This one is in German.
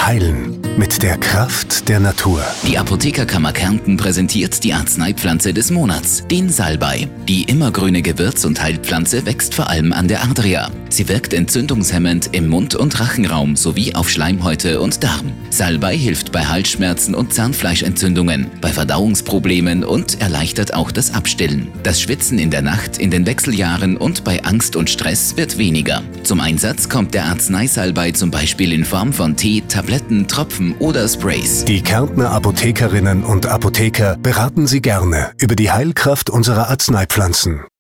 heilen mit der Kraft der Natur. Die Apothekerkammer Kärnten präsentiert die Arzneipflanze des Monats, den Salbei. Die immergrüne Gewürz- und Heilpflanze wächst vor allem an der Adria. Sie wirkt entzündungshemmend im Mund- und Rachenraum sowie auf Schleimhäute und Darm. Salbei hilft bei Halsschmerzen und Zahnfleischentzündungen, bei Verdauungsproblemen und erleichtert auch das Abstillen. Das Schwitzen in der Nacht, in den Wechseljahren und bei Angst und Stress wird weniger. Zum Einsatz kommt der Arzneisalbei zum Beispiel in Form von Tee, Tabletten, Tropfen oder Sprays. Die Kärntner Apothekerinnen und Apotheker beraten Sie gerne über die Heilkraft unserer Arzneipflanzen.